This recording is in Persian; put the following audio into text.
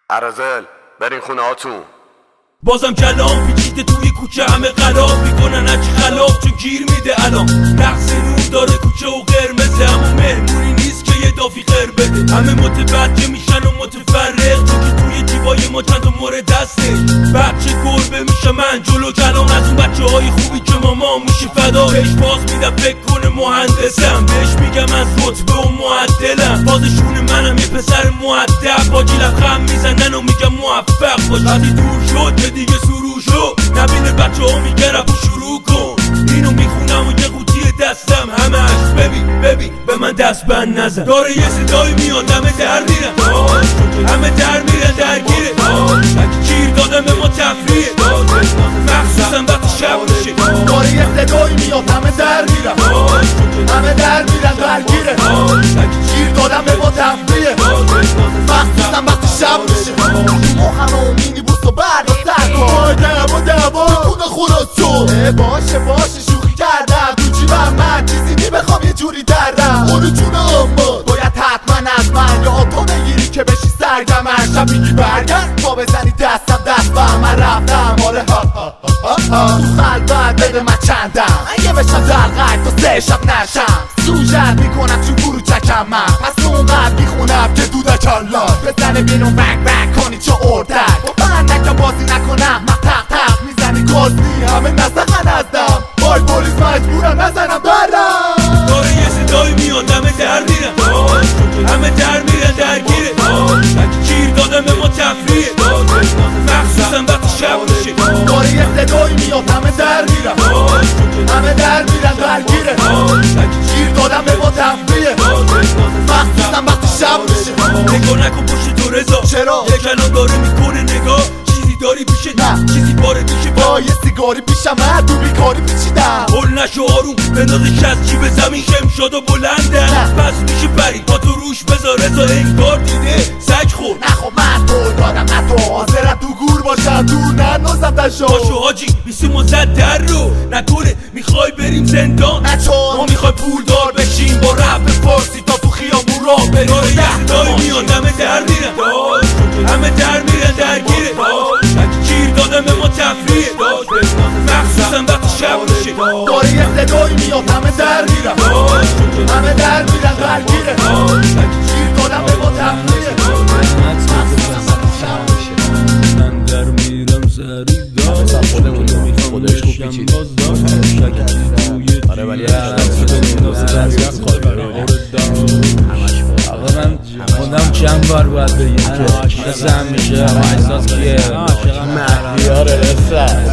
ارازل برین خونه هاتون. بازم کلام پیچیده توی کوچه، همه غلاب میکنن هرچی خلاف چون گیر میده الان. نقص نور داره کوچه و قرمزه، اما مهمونی نیست که یه دافی غیر بده. همه متوجه میشن و متفرق چون که توی جیبای ما چند تا مورد دسته. بچه گربه میشه من جلو کلام از اون بچه های خوبی که ماما میشه فدا. بهش باز میدم فکر کنه مهندسم، بهش میگم از رتبه و معدلم. بازشون منم یه پسر مؤدب، با جیلم خم میزنن و میگم موفق باش. وقتی دور شد که دیگه سرو شد، نبینه بچه ها میگه رپ شروع کن. اینو میخونم و یه قوطی دستم همش ببین به من دست بند نزن. داره یه صدایی میاد همه در میرن، همه در میرن درگیره. گیر دادم به ما تفریه، مخصوصا وقتی شب میشه. داره یه صدایی میاد همه در میرن، همه در میرن درگیره. گیر دادم به ما تفریه، مخصوصا وقتی شب میشه. مخمه و مینی بوست و برد و سرکن دعوا میکنه خلاصو. باشه شوخی کردم تو جیبم من چیزی نمیخوام یه جوری دردم. اونو جونه اما باید حتما از من یا تو بگیری که بشی سرگم. هر شب میگی برگرد با بزنی دستم دست با من رفتم. آره تو خلبت بده من چندم اگه بشم در قید تا 3 شب نشم. سوژت میکنم چون برو چکم من، پس اونقدر میخونم که دودک الله بزنه بینون بک کنی چه اردک. با بندکم بازی نکنم من تق میزنی گازنی همه نزدن ازدم. بای پولیس مجبورم نزنم برم. داره یه صدایی میاد همه در میرن، همه در میرن درگیره. گیر دادم به ما تفریه، مخصوصا وقتی شب میشه. داره یه صدایی میاد همه در میرن، همه در میرن درگیره. گیر دادم به ما تفریه، مخصوصا وقتی شب میشه. نگاه نکن پشت تو رضا، چرا؟ یه کلام داره میکنه نگاه. چیزی داری پیشه نه چیزی باره پیشه با یه سیگاری پیشم من تو بیکاری پیچیدم. هل نشو آروم بندازش از جیب زمین شمشاد و بلندن. پس میشه پری با تو روش بذار رضا انگار دیده سگ خور. نخو من تو دادم نه تو حاضرم تو گور باشم دور ننازم دشا. باشو حاجی بیسیم و زد در رو نکنه میخوای بریم زندان. نه چون ما میخوای پولدار بشیم با رپ فارسی تا تو خیابون راه بریم. داره یه صدایی میاد همه در میرن، همه در میرن درگیره. گیر دادم به ما تفریه، مخصوصا وقتی شب میشه. داره یه صدایی میاد همه در میرن، همه در میرن درگیره. گیر دادم به ما تفریه، مخصوصا وقتی شب میشه. من در میرم سری دار خودش خوب پیچید. آره ولی آقا من خودم چند بار باید بگیم که مثل همیشه احساس کیه مهدیاره رسه